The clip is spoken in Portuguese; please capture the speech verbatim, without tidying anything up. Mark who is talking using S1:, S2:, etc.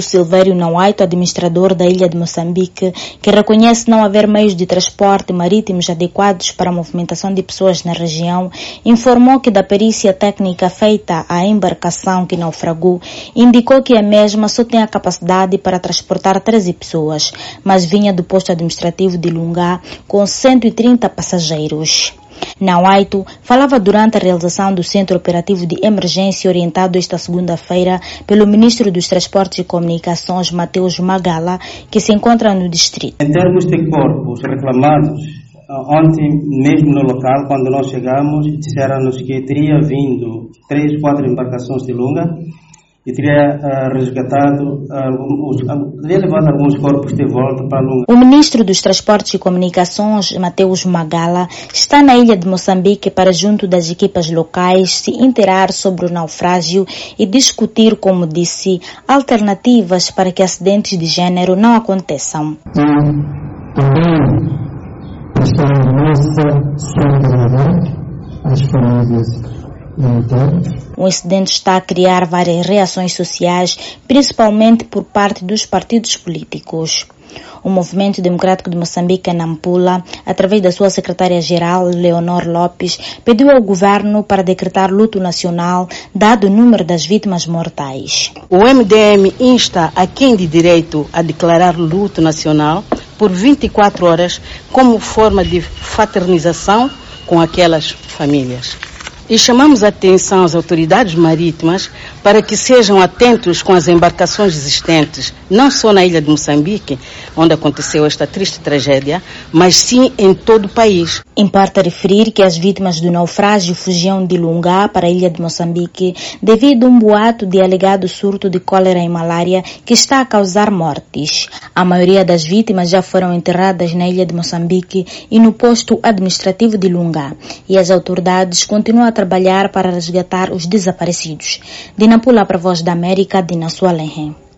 S1: Silvério Nauaito, administrador da ilha de Moçambique, que reconhece não haver meios de transporte marítimos adequados para a movimentação de pessoas na região, informou que da perícia técnica feita à embarcação que naufragou, indicou que a mesma só tem a capacidade para transportar treze pessoas, mas vinha do posto administrativo de Lungá com cento e trinta passageiros. Nauaito falava durante a realização do Centro Operativo de Emergência orientado esta segunda-feira pelo Ministro dos Transportes e Comunicações, Mateus Magala, que se encontra no distrito.
S2: Em termos de corpos reclamados, ontem mesmo no local, quando nós chegamos, disseram-nos que teria vindo três, quatro embarcações de Lunga e teria uh, resgatado, uh, teria levado alguns corpos de volta para Lunga.
S1: O Ministro dos Transportes e Comunicações, Mateus Magala, está na ilha de Moçambique para, junto das equipas locais, se inteirar sobre o naufrágio e discutir, como disse, alternativas para que acidentes de género não aconteçam.
S3: E também prestar a nossa solidariedade às famílias.
S1: O incidente está a criar várias reações sociais, principalmente por parte dos partidos políticos. O Movimento Democrático de Moçambique, Nampula, através da sua secretária-geral, Leonor Lopes, pediu ao governo para decretar luto nacional, dado o número das vítimas mortais.
S4: O M D M insta a quem de direito a declarar luto nacional por vinte e quatro horas como forma de fraternização com aquelas famílias. E chamamos a atenção às autoridades marítimas para que sejam atentos com as embarcações existentes, não só na ilha de Moçambique, onde aconteceu esta triste tragédia, mas sim em todo o país.
S1: Importa referir que as vítimas do naufrágio fugiam de Lungá para a ilha de Moçambique devido a um boato de alegado surto de cólera e malária que está a causar mortes. A maioria das vítimas já foram enterradas na ilha de Moçambique e no posto administrativo de Lungá, e as autoridades continuam a trabalhar para resgatar os desaparecidos. De Nampula para a Voz da América, Dina Sualenhe.